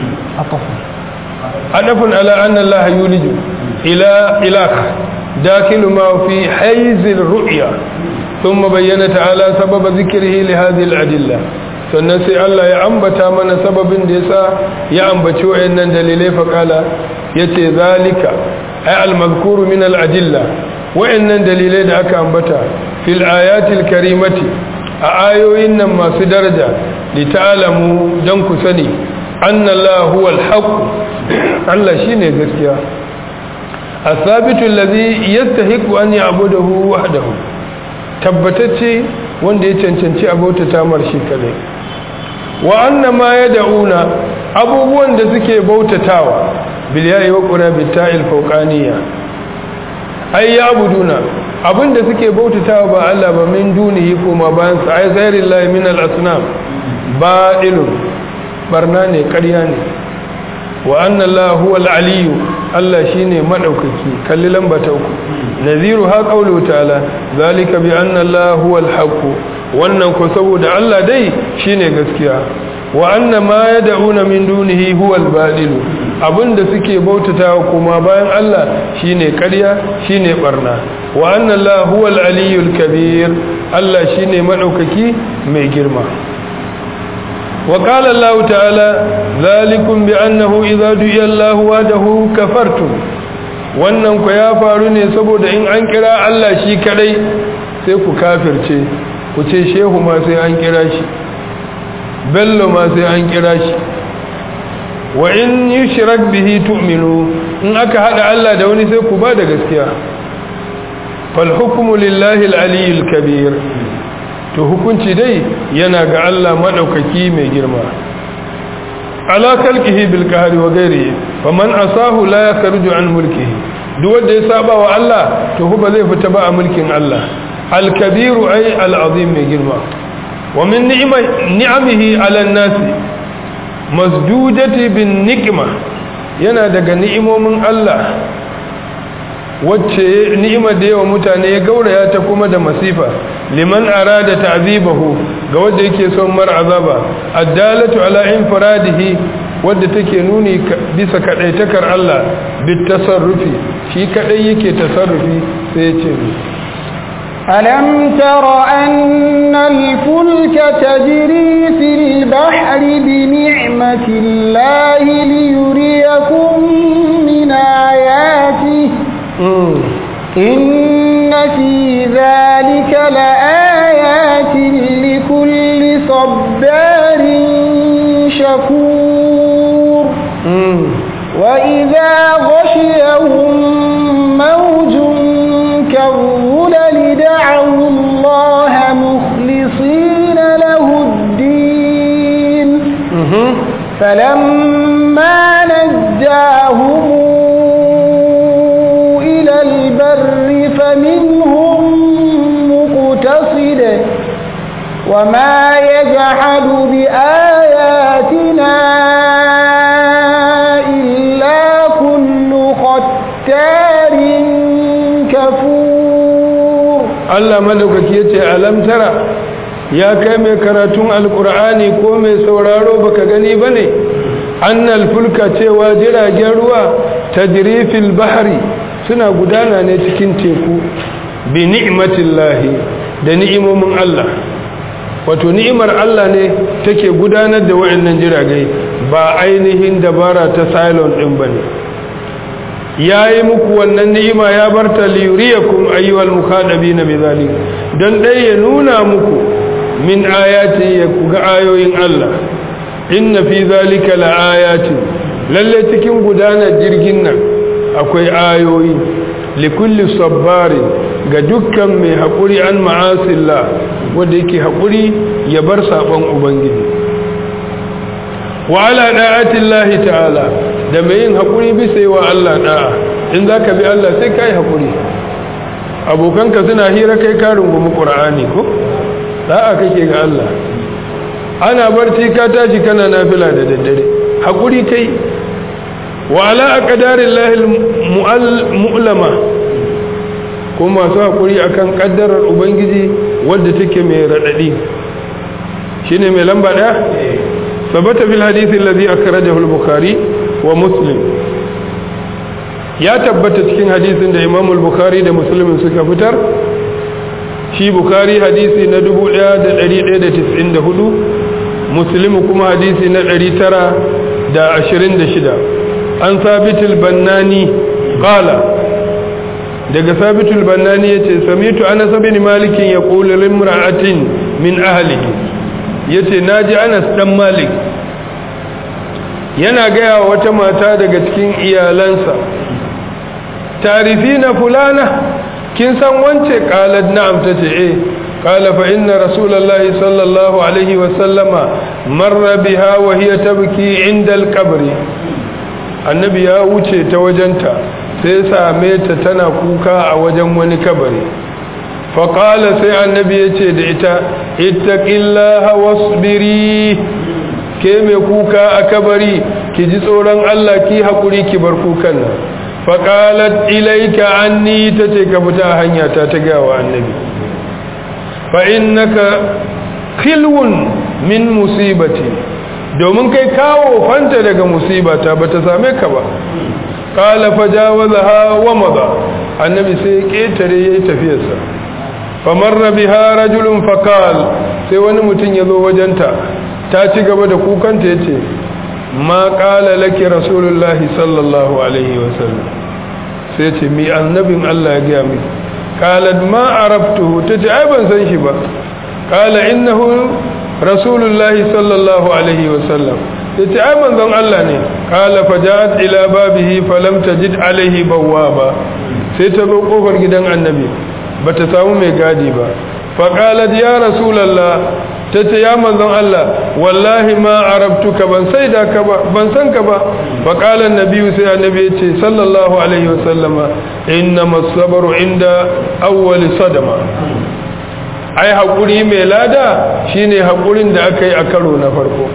adafun ala anna allaha yuliju ila dakilu ma fi hayzil ru'ya thumma bayyana ta'ala sababa dhikrihi li hadhihi al-adilla sannan sai Allah ya ambata mana sababin da yasa ya ambaci wayannan dalilai fa kala yace zalika ay al-mazkuru min al-adilla wayannan dalilai da aka ambata fil ayatil karimati a ayoyin nan masu daraja li ta'lamu dan ku sani anna Allah huwa al-haq Allah shine gaskiya as-sabitu alladhi yastahiqu an ya'budahu wahdahu tabbatacce wanda ya cancanci abota tamar shi kadai wa anna ma yad'una abubuwan da suke bautatawa bil ya'i wa qura bil ta'il fawqaniyya ay ya'buduna abinda suke bautatawa ba Allah ba min dunihi kuma bayan sa ay ghairillahi min al asnam ba'ilun barna ne ƙarya ne wa anna Allah huwa al aliyyu Allah shine madaukaki kalli lamba ta uku naziru ha qawlu ta'ala zalika bi anna Allah huwa al haqq wannan ko saboda Allah dai shine gaskiya wa anna ma yad'una min dunihi huwa al-badil abinda suke bautatawa kuma bayan Allah shine ƙarya shine barna wa anna Allah huwa al-aliyyul kabir Allah shine madaukaki mai girma wa qala Allah ta'ala zalikum bi annahu idza du'iya Allah wahdahu kafartum wannan ko ya faru ne saboda in an kira Allah shi kadai sai ku kafirce ku ce shehu ma sai an kira shi bello ma sai an kira shi wa in yushrak bihi tu'minu in aka hada Allah da wani sai ku ba da gaskiya fal hukmu lillahi al-aliyyil kabir to hukunci dai yana ga Allah madaukaki mai girma ala khalqihi bil qahri wa ghairihi faman asahu la yakhruju an mulkihi duk wanda ya saba wa Allah to ba zai fita ba a mulkin Allah al-kabiru ay al-azim mai girma wa min ni'amihi 'ala an-nas masdudati bin nikma yana daga ni'imomin Allah wacce ni'imar da yawa mutane ya gauraya ta kuma da masifa liman arada ta'zibahu ga wanda yake son mar azaba addalatu ala infiradihi wanda take nuni bisa kadaitakar Allah bit tasarrufi shi kadai yake tasarrufi sai ya ce ألم تر أن الفلك تجري في البحر بنعمة الله ليريكم من آياته إن في ذلك كفور وإذا غشيهم موج كالظلل دعوا الله مخلصين له الدين فلما نجاهم إلى البر فمنهم مقتصد وما يجحد بآياتنا إلا كل ختار كفور الله ملكك يتي ألم ترى يا كم كراتون القرآن كومي سورارو بك غني بني أن الفلك تواجر جروا تجري في البحر سنا غدانا ne cikin teku bi ni'matillahi da ni'imomin Allah wato ni'imar Allah ne take gudanar da wayannan jiragai ba ainihin dabara ta Cylon din bane yayi muku wannan ni'ima ya barta liyuriyakum ayyuhal mukhadabina bidhalik dan dai ya nuna muku min ayati ya kuga ayoyin Allah inna fi zalika laayatin lalle cikin gudanar jirgin nan akwai ayoyi likulli sabbari ga dukkan mai haƙuri an ma'asillah wanda yake haƙuri ya bar saɓon ubangiji wa ala da'atillahi ta'ala da mai yin haƙuri bisa yi wa Allah da'a in za ka bi Allah sai ka yi haƙuri abokanka suna hira kai ka rungumi ƙura'ani ko da'a kake ga Allah ana barci ka tashi kana nafila da daddare haƙuri kai wa ala aqdarillahi mu'allama kuma masu hakuri akan kaddarar ubangiji wanda take mai radadi shine mai lamba da sabata fil hadith alladhi akhrajahu al-bukhari wa muslim ya tabbata cikin hadisin da Imam al-Bukhari da Muslim suka fitar shi Bukhari hadisi na 1194 Muslim kuma hadisi na 926 an sabitul bannani qala daga sabitul bannani yace samitu anas bin malik yaqulu limra'atin min ahlihi yace naji anas dan malik yana gaya wata mata daga cikin iyalansa tarifina fulana kin san wance qalat na'am tace eh qala fa inna rasulullahi sallallahu alaihi wa sallama marra biha wa hiya tabki inda al-qabri annabi ya wuce ta wajenta sai same ta tana kuka a wajen wani kabari faƙala sai annabi ya ce da ita ittaqillaha wasbiri ke mai kuka a kabari ki ji tsoron Allah ki haƙuri ki bar kukan nan faƙalat ilaika anni ta ce ka fita hanya ta gawa annabi fa innaka khilwun min musibati domin kai kawo fanta daga musibata bata same ka ba qala fajawazaha wa mada annabi sai ketare yayi tafiyarsa famarra biha rajulun faqal sai wani mutum yazo wajenta ta ci gaba da kukanta yace ma qala laki rasulullahi sallallahu alaihi wasallam sai ce mi annabin Allah ya ga mi qalat ma araftuhu tace ai ban san shi ba qala innahu rasulullahi sallallahu alaihi wasallam yace ai manzon Allah ne qala faja'at ila babihi falam tajid alaihi bawwaba sai ta zo kofar gidan annabi bata samu mai gadi ba fa qalat ya rasulullah tace ya manzon Allah wallahi ma arabtuka ban sai da ka ba ban san ka ba fa qala annabi sai annabi yace sallallahu alaihi wasallama innamas sabru inda awwal sadama ai haƙuri mai lada shine haƙurin da aka yi a karo na farko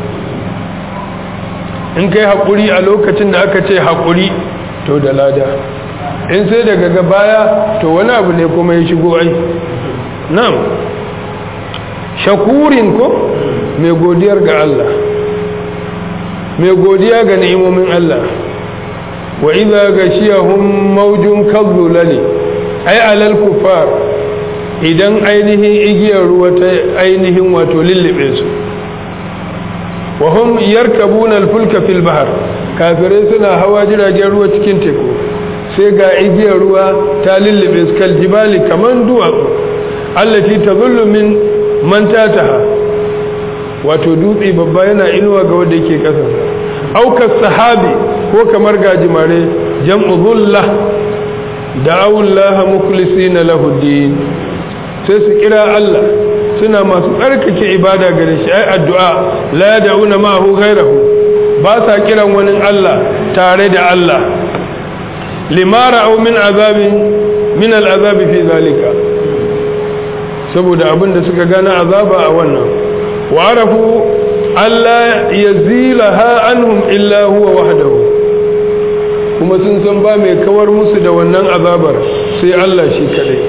in kai haƙuri a lokacin da aka ce haƙuri to da lada in sai daga baya to wani abu ne kuma ya shigo ai na'am shakurin ko mai godiyar ga Allah mai godiya ga ni'imomin Allah wa idza gashiyahum mawjun kadhulali ay alal kufar idan ainihin igiyar ruwa ta ainihin wato lullube su wa hum yarkabuna al-fulka fil bahr kafirai suna hawa jiragen ruwa cikin teku sai ga igiyar ruwa ta lullube su kal jibali kaman duwatsu allati tadhullu min man tataha wato dutse babba yana inuwa ga wanda yake kasa aukar sahabi ko kamar gajimare jam'u dhullah da'awullaha mukhlisina lahu din sai su kira Allah suna masu tsarkake ibada gare shi ai addu'a la da'una ma'ahu ghayrahu ba sa kiran wani Allah tare da Allah limara aw min al'azabi fi zalika saboda abinda suka gana azaba a wannan wa arafu alla yazilaha anhum illa huwa wahdahu kuma sun san ba mai kawar musu da wannan azabar sai Allah shi kadai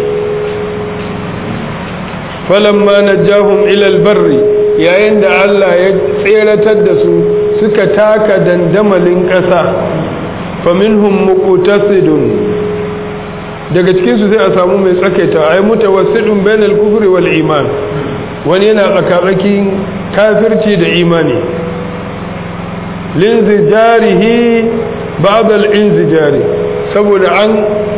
falamma najahum ila albarri yayin da Allah ya tseratar da su suka taka dandamalin ƙasa faminhum muqtasidun daga cikin su sai a samu mai tsakaita ay mutawassidun bainal kufri wal iman wani yana tsakatsaki kafirci da imani linzijarihi ba'd al-inzijari saboda an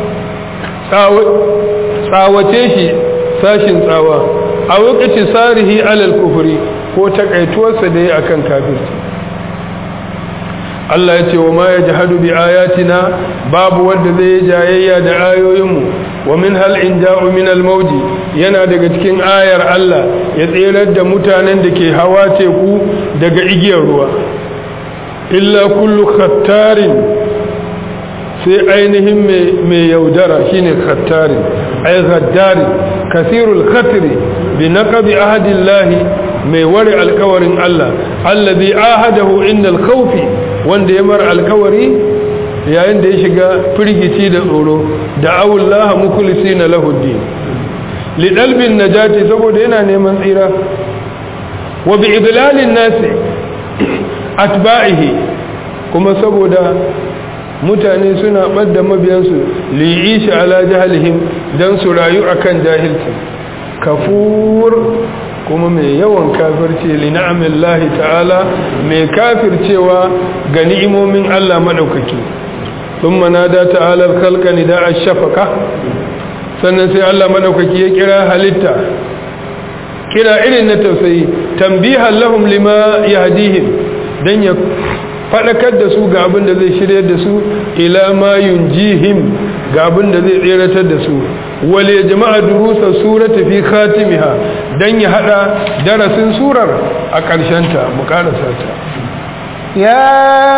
tsawace shi sashin tsawa a wakati sarihi alal kufri ko takaituwarsa da ya akan kafirci Allah ya ce wa ma yajhadu bi ayatina babu wanda zai jayayya da ayoyinmu wa min hal inja'u min al mawji yana daga cikin ayar Allah ya tserar da mutanen da ke hawa teku daga igiyar ruwa illa kullu khattarin sai ainihin mai yaudara shine khattarin ay ghaddari kasirul khatri bi naqbi ahadillahi mai wari alkawarin Allah allazi ahadahu indal khawfi wanda ya mar alkawari yayin da ya shiga firgici da tsoro da awullaha mukhlisina lahu din lidalbin najati saboda yana neman tsira wa bi idlalin nasi atba'ihi kuma saboda mutane suna ɓadda mabiyansu li'ishi ala jahalihim don su rayu akan jahilci kafur kuma mai yawan kafirce li na'amillahi ta'ala mai kafircewa ga ni'imomin Allah madaukaki thumma nada ta'ala al-khalqa nida'a ash-shafaqa sannan sai Allah madaukaki ya kira halitta kira irin na tausayi tambihan lahum lima yahdihim dan ya faɗakar da su ga abin da zai shiryar da su ila ma yunjihim ga abin da zai tseratar da su wale jama'a durusa surati fi khatimiha dan ya hada darasin surar a ƙarshen ta mu karasa ta ya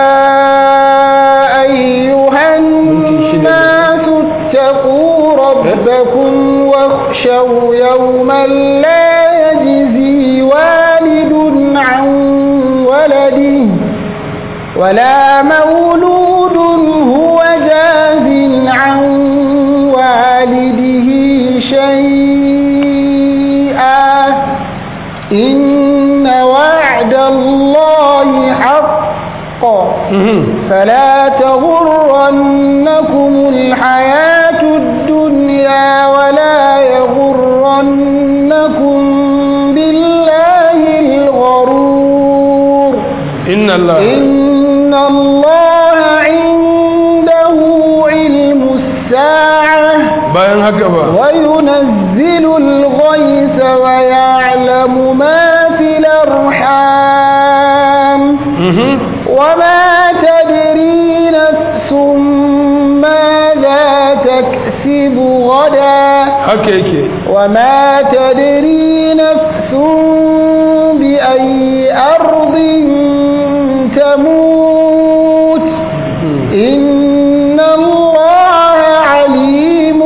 ayyuhan nasu taqu rabbakum wakhshaw yawman la yajzi walidun an waladihi ولا مولود هو جاز عن والده شيئا إن وعد الله حق فلا تغرنكم الحياة الدنيا ولا يغرنكم بالله الغرور إن الله عنده علم الساعة وينزل الغيث ويعلم ما في الأرحام وما تدري نفس ماذا تكسب غدا وما تدري نفس بأي أرض تموت إن الله عليم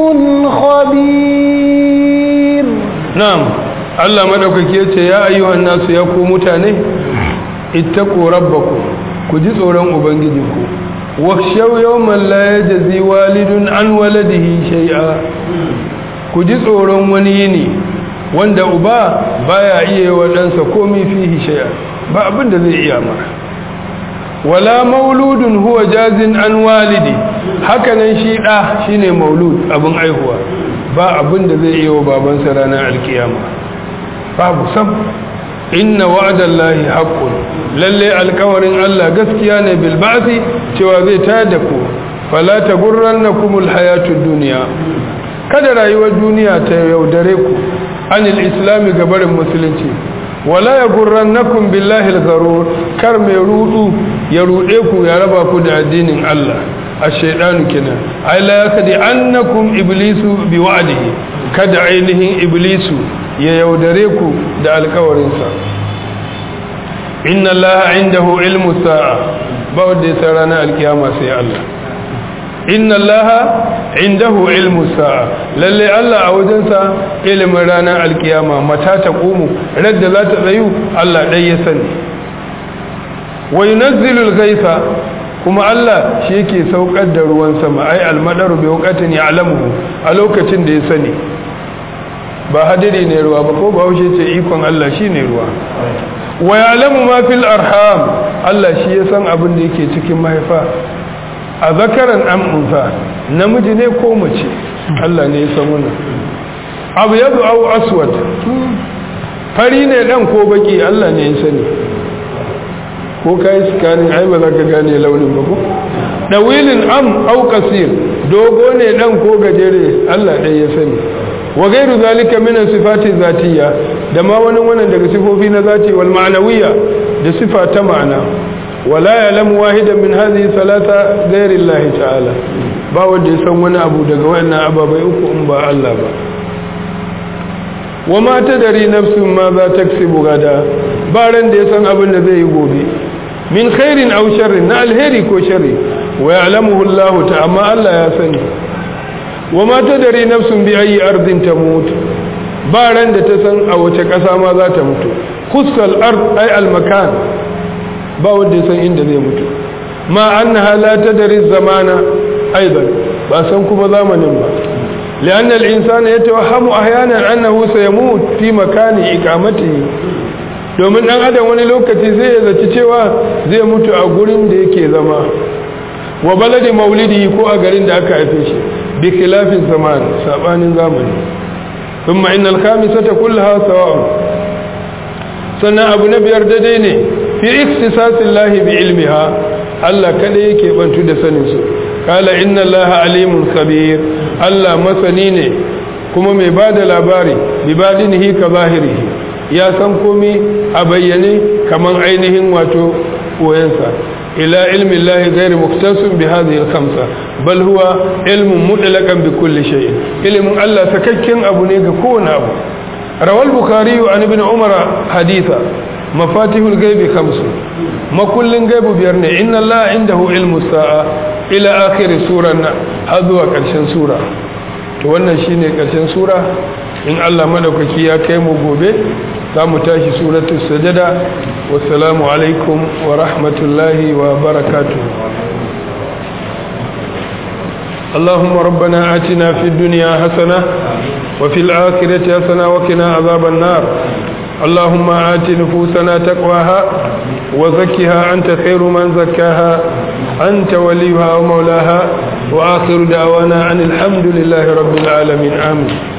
خبير نعم الله مدوكake yace ya ayyuhan nasu ya ku mutane ittaqu rabbakum ku ji tsoron ubangijinku wakhshaw yawman la yajzi walidun an waladihi shay'a ku ji tsoron wani yini wanda uba baya iya wa ɗansa komai fihi shay'a ba abin da zai iya mara wala mauludun huwa jazin an walidi hakanan shi da shine maulud abin aihuwa ba abin da zai iya wa babansa ranar alkiyama babu sam inna wa'dallahi haqqun lalle alkawarin Allah gaskiya ne bil ba'thi cewa zai tayar da ku fala tagurrannakumul hayatud dunya kada rayuwar duniya ta yaudare ku anil islami gabarin musulunci wala yaghurrannakum billahi al-gharur kar mai rudu ya rude ku ya raba ku da addinin Allah ash-shaytanu kenan ay la yakdi annakum iblisu biwa'dihi kada ainihin iblisu ya yaudare ku da alƙawarinsa inna allaha indahu ilmu sa'a ba wanda ya san ranar alkiyama sai Allah inna allaha indahu ilmu sa'a lalle Allah a wajensa ilimin ranar alkiyama mata ta qumu radda za ta tsayu Allah dai ya sani wa yunazzilu al-ghaytha kuma Allah shi yake saukar da ruwan sama ai al-madaru bi waqtin ya'lamu a lokacin da ya sani ba hadiri ne ruwa ba ko ba haushe ce ikon Allah shine ruwa wa ya'lamu ma fil arham Allah shi ya san abin da yake cikin mahaifa a zakaran am unsa namiji ne ko mace Allah ne ya san wannan abu yadu aw aswad fari ne dan ko baki Allah ne ya sani ko kai scanning ai ba za ka gane launin ba ko dawilin am aw qasir dogo ne dan ko gajere Allah dai ya sani wa gairu zalika min sifati zatiyya da ma wani wannan daga sifofi na zati wal ma'nawiyya da sifa ta ma'ana wala ya'lamu wahidan min hadhihi salata ghayri Allah ta'ala ba wanda ya san wani abu daga wannan ababai uku in ba Allah ba wa ma tadri nafsun ma za taksibu gada ba ran da ya san abin da zai yi gobe min khairin aw sharrin na alheri ko sharri wa ya'lamuhu Allah ta'ala Allah ya sani wa ma tadri nafsun bi ayi ardin tamut ba ran da ta san a wace kasa ma za ta mutu kusal ard ay al makan ba wanda ya san inda zai mutu ma annaha la tadri zamana aidan ba san kuma zamanin ba lianna al insana yatawahhamu ahyanan annahu sayamut fi makani iqamatihi domin dan adam wani lokaci zai zaci cewa zai mutu a gurin da yake zama wa baladi maulidi ko a garin da aka haife shi bi khilafin zaman sabanin zamani thumma innal khamisata kullaha sawa'un sannan abu na biyar daidai ne fi ikhtisasillahi bi ilmiha Allah kada yake bantu da sanin su kala inna allaha alimun khabir Allah masani ne kuma mai bada labari bi badinihi ka zahirihi ya san komai a bayyane kaman ainihin wato koyansa ila ilmi Allah ghayr muktasim bi hadhihi al-khamsa bal huwa ilmun mutlaqan bi kulli shay ilmun Allah sakakken abu ne ga kowane abu rawal bukhari an ibn umar haditha mafatihul ghaibi khamsu makullin gaibu biyar ne inna Allah indahu ilmu sa'a ila akhir sura har zuwa karshen sura to wannan shine karshen sura in Allah madaukaki ya kai mu gobe za mu tashi suratul sajada wassalamu alaikum wa rahmatullahi wa barakatuh اللهم ربنا آتنا في الدنيا حسنة وفي الآخرة حسنة وقنا عذاب النار اللهم آت نفوسنا تقواها وزكها أنت خير من زكاها أنت وليها ومولاها وآخر دعوانا أن الحمد لله رب العالمين آمين